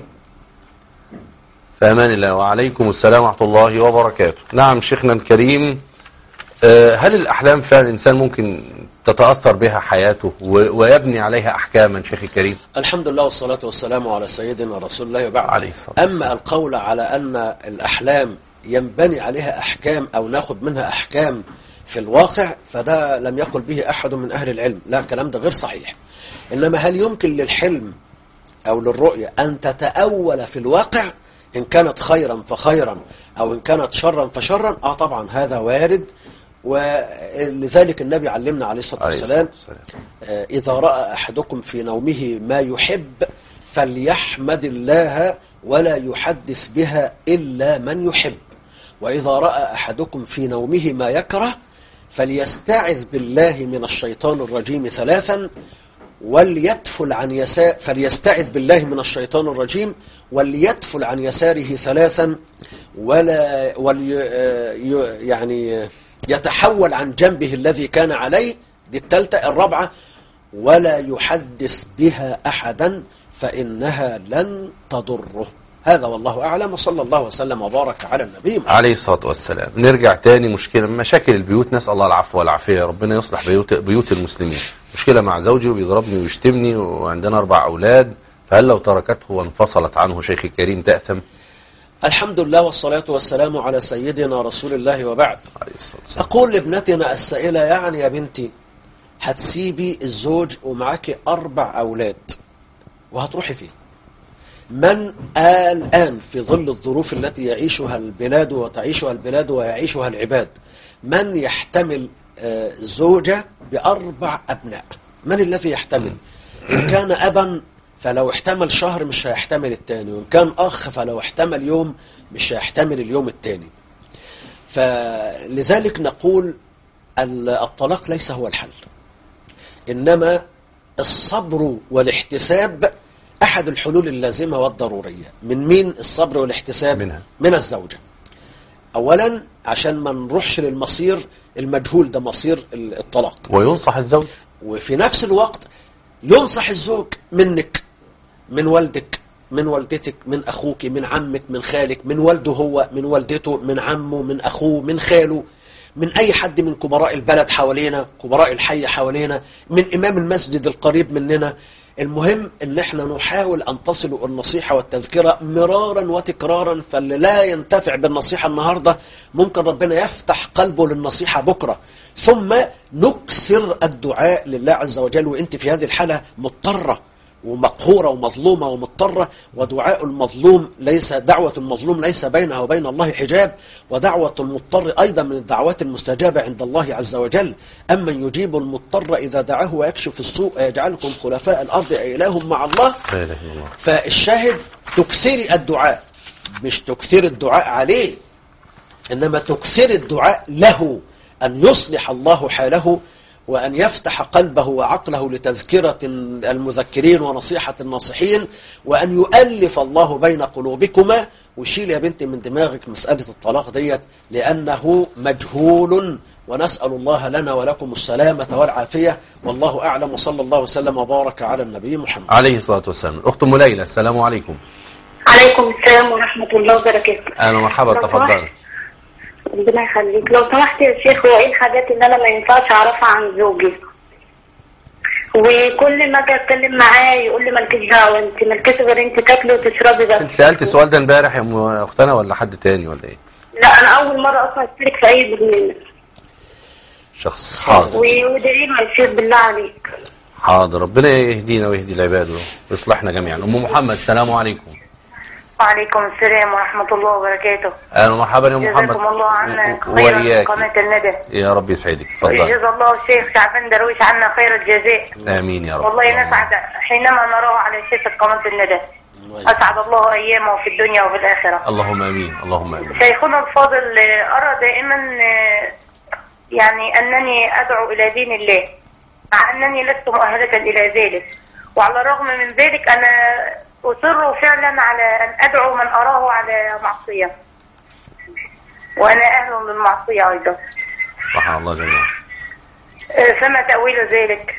في امان الله. وعليكم السلام ورحمه الله وبركاته. نعم شيخنا الكريم، هل الاحلام فعلا الانسان ممكن تتاثر بها حياته ويبني عليها احكاما شيخ الكريم؟ الحمد لله والصلاه والسلام على سيدنا رسول الله وبعد. عليه الصلاه والسلام. اما القول على ان الاحلام ينبني عليها احكام او ناخذ منها احكام في الواقع، فده لم يقل به احد من اهل العلم، لا الكلام ده غير صحيح. انما هل يمكن للحلم او للرؤيه ان تتاول في الواقع إن كانت خيرا فخيرا أو إن كانت شرا فشرا؟ طبعا هذا وارد. ولذلك النبي علمنا عليه الصلاة والسلام إذا رأى أحدكم في نومه ما يحب فليحمد الله ولا يحدث بها إلا من يحب، وإذا رأى أحدكم في نومه ما يكره فليستعذ بالله من الشيطان الرجيم 3 وليتفل عن يسار، فليستعذ بالله من الشيطان الرجيم وليتفل عن يساره 3 يعني يتحول عن جنبه الذي كان عليه، دي الثالثة. 4 ولا يحدث بها أحدا فإنها لن تضره. هذا والله أعلم، وصلى الله وسلم وبارك على النبي محمد عليه الصلاة والسلام. نرجع تاني، مشكلة مشاكل البيوت، نسأل الله العفو والعافية، ربنا يصلح بيوت المسلمين. مشكلة مع زوجي وبيضربني ويشتمني وعندنا 4 أولاد، فهل لو تركته وانفصلت عنه شيخي الكريم تأثم؟ الحمد لله والصلاة والسلام على سيدنا رسول الله وبعد. عليه الصلاة والسلام. أقول لابنتنا السائلة: يعني يا بنتي هتسيبي الزوج ومعاكي 4 أولاد وهتروحي فيه؟ من الآن في ظل الظروف التي يعيشها البلاد وتعيشها البلاد ويعيشها العباد، من يحتمل زوجة ب4 أبناء؟ من الذي يحتمل؟ إن كان أبا فلو احتمل شهر مش هيحتمل التاني، وإن كان أخ فلو احتمل يوم مش هيحتمل اليوم التاني. فلذلك نقول الطلاق ليس هو الحل، إنما الصبر والاحتساب أحد الحلول اللازمة والضرورية. من مين الصبر والاحتساب؟ منها. من الزوجة. أولا عشان ما نروحش للمصير المجهول، ده مصير الطلاق. وينصح الزوج، وفي نفس الوقت ينصح الزوج منك، من والدك، من والدتك، من أخوك، من عمك، من خالك، من والده هو، من والدته، من عمه، من أخوه، من خاله، من أي حد من كبراء البلد حوالينا، كبراء الحي حوالينا، من إمام المسجد القريب مننا. المهم ان احنا نحاول ان تصل النصيحة والتذكرة مرارا وتكرارا، فاللي لا ينتفع بالنصيحة النهاردة ممكن ربنا يفتح قلبه للنصيحة بكرة. ثم نكثر الدعاء لله عز وجل، وانت في هذه الحالة مضطرة ومقهورة ومظلومة ومضطرة، ودعاء المظلوم ليس، دعوة المظلوم ليس بينها وبين الله حجاب، ودعوة المضطر أيضا من الدعوات المستجابة عند الله عز وجل. أمن يجيب المضطر إذا دعاه ويكشف السوء يجعلكم خلفاء الأرض أإله مع الله. فالشاهد تكثري الدعاء، مش تكثر الدعاء عليه، إنما تكثر الدعاء له أن يصلح الله حاله، وأن يفتح قلبه وعقله لتذكرة المذكرين ونصيحة الناصحين، وأن يؤلف الله بين قلوبكما. وشيل يا بنتي من دماغك مسألة الطلاق ديت، لأنه مجهول، ونسأل الله لنا ولكم السلامة والعافية، والله أعلم، وصلى الله وسلم وبارك على النبي محمد عليه الصلاة والسلام. الأخت أم ليلى، السلام عليكم. عليكم السلام ورحمة الله وبركاته. أهلا ومرحبا، تفضل. ربنا يخليك. لو سمحت يا شيخ، هو ايه الحاجات اللي انا ما ينفعش اعرفها عن زوجي؟ وكل ما اجي اتكلم معاه يقول لي مالكيش دعوه، انت مالكيش غير انت تاكلي وتشربي بس. انت سألت السؤال ده امبارح يا ام اختنا ولا حد تاني ولا ايه؟ لا، انا اول مره اصلا اشترك في اي برنامج. شخص حاضر. وادعي له يا شيخ بالله عليك. حاضر، ربنا يهدينا ويهدي العباد ويصلحنا جميعا. ام محمد، السلام عليكم. وعليكم السلام ورحمة الله وبركاته. اهلا ومرحبا يا محمد. جزاكم الله عنا خيرا قناة الندى. يا رب يسعدك، اتفضل. جزا الله الشيخ شعبان درويش عنا خير الجزاء. امين يا رب. والله نسعد حينما نراه على شاشة قناة الندى. أسعد الله أيامه في الدنيا وفي الآخرة. اللهم امين، اللهم امين. شيخنا الفاضل، أرى دائما يعني أنني أدعو إلى دين الله، مع أنني لست مؤهلة إلى ذلك، وعلى الرغم من ذلك أنا أصر فعلا على أن أدعو من أراه على معصية، وأنا أهل للمعصية أيضا. سبحان الله جميعا. فما تأويل ذلك؟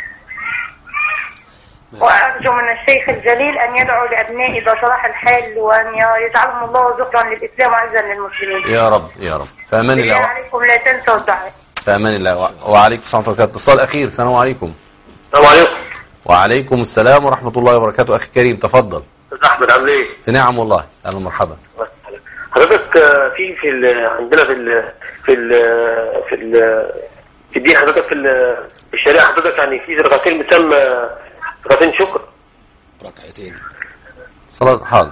وأرجو من الشيخ الجليل أن يدعو لأبنائي بصلاح الحال، وأن يجعلهم الله ذكرا للإسلام وعزا للمسلمين. يا رب يا رب. فأمان الله. عليكم لا تنسوا الدعاء. فأمان الله. وعليكم السلام ورحمة الله. اتصال أخير. السلام عليكم. السلام عليكم. وعليكم السلام ورحمة الله وبركاته. أخي كريم تفضل. أحمد عامل إيه؟ في نعم والله. أهلا ومرحبا. حضرتك عندنا في الدين حضرتك في الشريعة حضرتك يعني في ركعتين بتسمى ركعتين شكر. ركعتين صلاة. حاضر.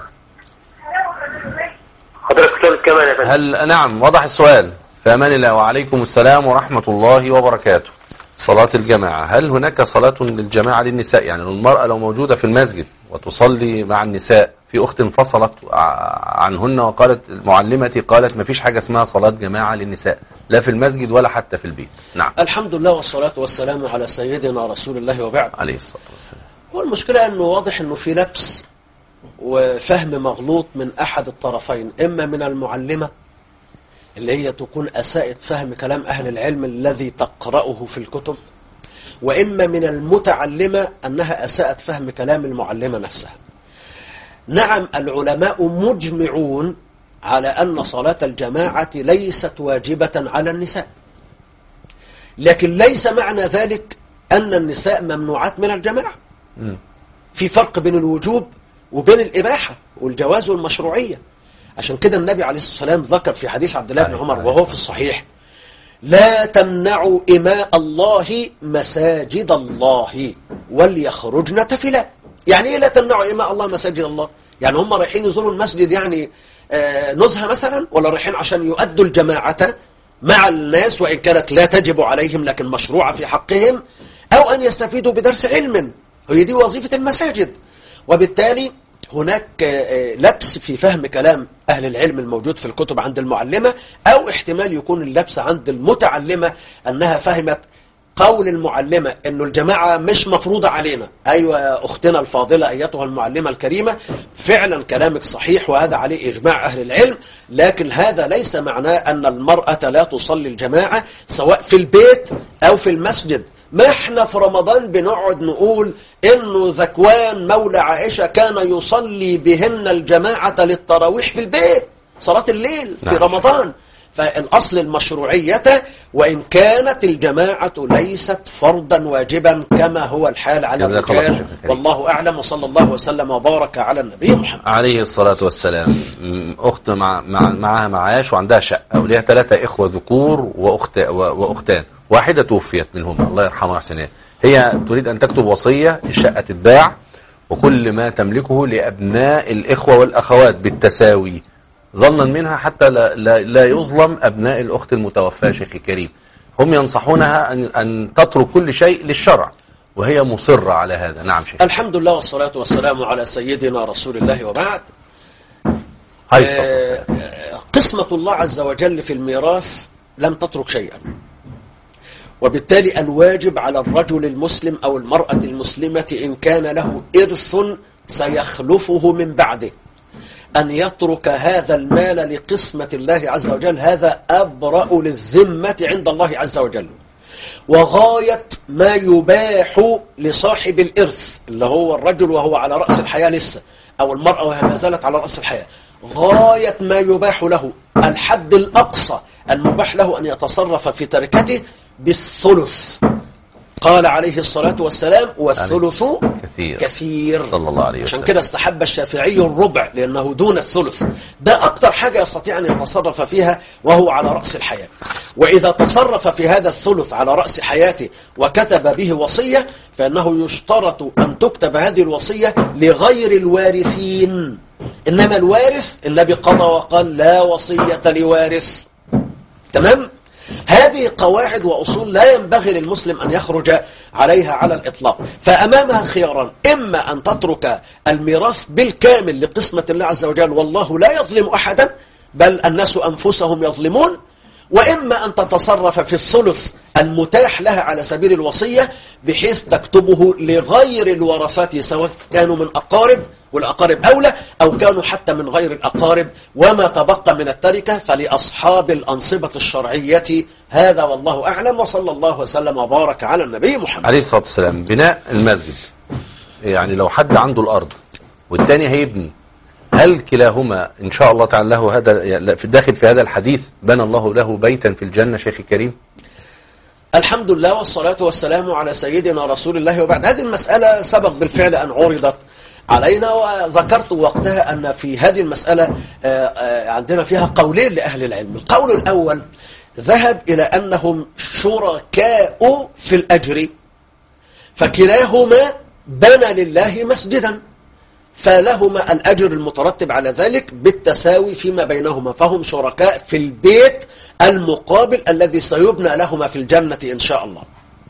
حضرتك صلاة كمان يا فندم. هل نعم وضح السؤال. في أمان الله. وعليكم السلام ورحمة الله وبركاته. صلاة الجماعة، هل هناك صلاة للجماعة للنساء؟ يعني المرأة لو موجودة في المسجد وتصلي مع النساء، في أخت انفصلت عنهن وقالت معلمتي قالت ما فيش حاجة اسمها صلاة جماعة للنساء، لا في المسجد ولا حتى في البيت. نعم. الحمد لله والصلاة والسلام على سيدنا رسول الله وبعد. عليه الصلاة والسلام. والمشكلة أنه واضح أنه في لبس وفهم مغلوط من أحد الطرفين، إما من المعلمة اللي هي تكون أساءت فهم كلام أهل العلم الذي تقرأه في الكتب، وإما من المتعلمة أنها أساءت فهم كلام المعلمة نفسها. نعم العلماء مجمعون على أن صلاة الجماعة ليست واجبة على النساء، لكن ليس معنى ذلك أن النساء ممنوعات من الجماعة. في فرق بين الوجوب وبين الإباحة والجواز والمشروعية. عشان كده النبي عليه الصلاة والسلام ذكر في حديث عبد الله بن عمر وهو في الصحيح: لا تمنعوا إماء الله مساجد الله وليخرجن تفلا. يعني إيه لا تمنعوا إماء الله مساجد الله؟ يعني هم رايحين يزوروا المسجد يعني نزهة مثلا، ولا رايحين عشان يؤدوا الجماعة مع الناس وإن كانت لا تجب عليهم لكن مشروعة في حقهم، أو أن يستفيدوا بدرس علم؟ هي دي وظيفة المساجد. وبالتالي هناك لبس في فهم كلام أهل العلم الموجود في الكتب عند المعلمة، أو احتمال يكون اللبس عند المتعلمة أنها فهمت قول المعلمة أنه الجماعة مش مفروضة علينا. أيوة يا أختنا الفاضلة أيتها المعلمة الكريمة، فعلا كلامك صحيح وهذا عليه إجماع أهل العلم، لكن هذا ليس معناه أن المرأة لا تصلي الجماعة سواء في البيت أو في المسجد. ما احنا في رمضان بنقعد نقول انه ذكوان مولى عائشة كان يصلي بهن الجماعة للتراويح في البيت، صلاة الليل في رمضان. فالأصل المشروعية، وإن كانت الجماعة ليست فرضا واجبا كما هو الحال على الرجال، والله أعلم. وصلى الله وسلم وبارك على النبي محمد عليه الصلاة والسلام. أخت معها معاش وعندها شقة وليها 3 إخوة ذكور وأختان، واحدة توفيت منهم الله يرحمها ويحسنها. هي تريد أن تكتب وصية الشقة تتباع وكل ما تملكه لأبناء الإخوة والأخوات بالتساوي، ظنا منها حتى لا يظلم أبناء الأخت المتوفاة. شيخي الكريم، هم ينصحونها أن تترك كل شيء للشرع وهي مصرة على هذا. نعم شيخ. الحمد لله والصلاة والسلام على سيدنا رسول الله وبعد. قسمة الله عز وجل في الميراث لم تترك شيئا، وبالتالي الواجب على الرجل المسلم أو المرأة المسلمة إن كان له إرث سيخلفه من بعده أن يترك هذا المال لقسمة الله عز وجل. هذا أبرأ للذمة عند الله عز وجل، وغاية ما يباح لصاحب الإرث اللي هو الرجل وهو على رأس الحياة لسه، أو المرأة وهي ما زالت على رأس الحياة، غاية ما يباح له الحد الأقصى المباح له أن يتصرف في تركته بالثلث. قال عليه الصلاة والسلام: والثلث كثير صلى الله عليه وسلم. عشان كده استحب الشافعي الربع لأنه دون الثلث. ده أكتر حاجة يستطيع أن يتصرف فيها وهو على رأس الحياة. وإذا تصرف في هذا الثلث على رأس حياته وكتب به وصية، فإنه يشترط أن تكتب هذه الوصية لغير الوارثين. إنما الوارث النبي قضى وقال: لا وصية لوارث. تمام؟ هذه قواعد وأصول لا ينبغي للمسلم أن يخرج عليها على الإطلاق. فأمامها خياران: إما أن تترك الميراث بالكامل لقسمة الله عز وجل والله لا يظلم أحدا، بل الناس أنفسهم يظلمون، وإما أن تتصرف في الثلث المتاح لها على سبيل الوصية بحيث تكتبه لغير الورثات سواء كانوا من أقارب، والأقارب أولى، أو كانوا حتى من غير الأقارب، وما تبقى من التركة فلأصحاب الأنصبة الشرعية. هذا والله أعلم، وصلى الله وسلم وبارك على النبي محمد عليه الصلاة والسلام. بناء المسجد، يعني لو حد عنده الأرض والتاني هيبني، هل كلاهما إن شاء الله تعالى له هذا في الداخل في هذا الحديث بنى الله له بيتا في الجنة؟ شيخ الكريم، الحمد لله والصلاة والسلام على سيدنا رسول الله وبعد. هذه المسألة سبق بالفعل أن عرضت علينا، وذكرت وقتها أن في هذه المسألة عندنا فيها قولين لأهل العلم. القول الأول ذهب إلى أنهم شركاء في الأجر، فكلاهما بنى لله مسجدا، فلهما الأجر المترتب على ذلك بالتساوي فيما بينهما، فهم شركاء في البيت المقابل الذي سيبنى لهما في الجنة إن شاء الله.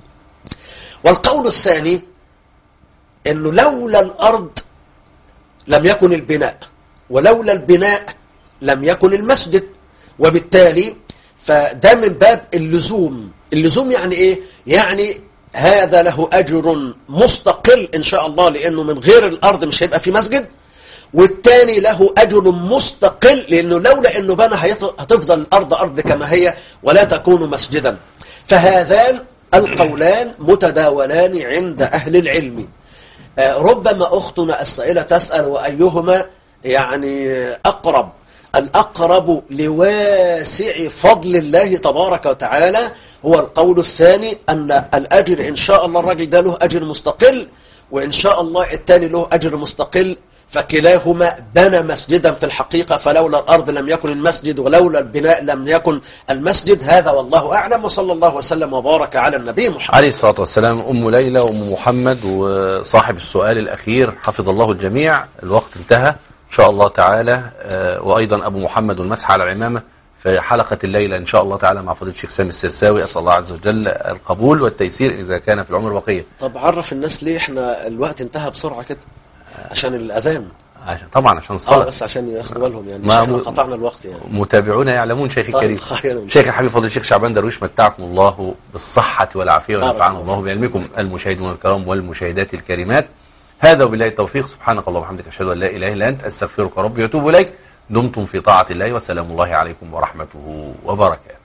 والقول الثاني أنه لولا الأرض لم يكن البناء، ولولا البناء لم يكن المسجد، وبالتالي فده من باب اللزوم. اللزوم يعني إيه؟ يعني هذا له أجر مستقل إن شاء الله لأنه من غير الأرض مش هيبقى في مسجد، والتاني له أجر مستقل لأنه لولا أنه بنى هتفضل الأرض أرض كما هي ولا تكون مسجدا. فهذان القولان متداولان عند أهل العلم. ربما أختنا السائلة تسأل وأيهما يعني أقرب. الأقرب لواسع فضل الله تبارك وتعالى هو القول الثاني، أن الأجر إن شاء الله الراجل ده له أجر مستقل، وإن شاء الله الثاني له أجر مستقل، فكلاهما بنى مسجدا في الحقيقة، فلولا الأرض لم يكن المسجد، ولولا البناء لم يكن المسجد. هذا والله أعلم، وصلى الله وسلم وبارك على النبي محمد عليه الصلاة والسلام. أم ليلى وأم محمد وصاحب السؤال الأخير حفظ الله الجميع. الوقت انتهى إن شاء الله تعالى. وأيضا أبو محمد والمسح على العمامة في حلقة الليلة إن شاء الله تعالى مع فضيلة الشيخ سامي السرساوي. أسأل الله عز وجل القبول والتيسير إذا كان في العمر بقية. طب عرف الناس ليه احنا الوقت انتهى بسرعة كده؟ عشان الأذان طبعا عشان الصلاة، بس عشان ياخدوا بالهم يعني، مش احنا قطعنا الوقت يعني. متابعونا يعلمون. شيخ الكريم شيخ الحبيب فضيلة الشيخ شعبان درويش، متعكم الله بالصحة والعافية ونفعنا الله بعلمكم. المشاهدون الكرام والمشاهدات الكريمات، هذا وبالله التوفيق. سبحانك اللهم وبحمدك، أشهد أن لا إله إلا أنت، أستغفرك ربي وأتوب إليك. دمتم في طاعة الله، وسلام الله عليكم ورحمته وبركاته.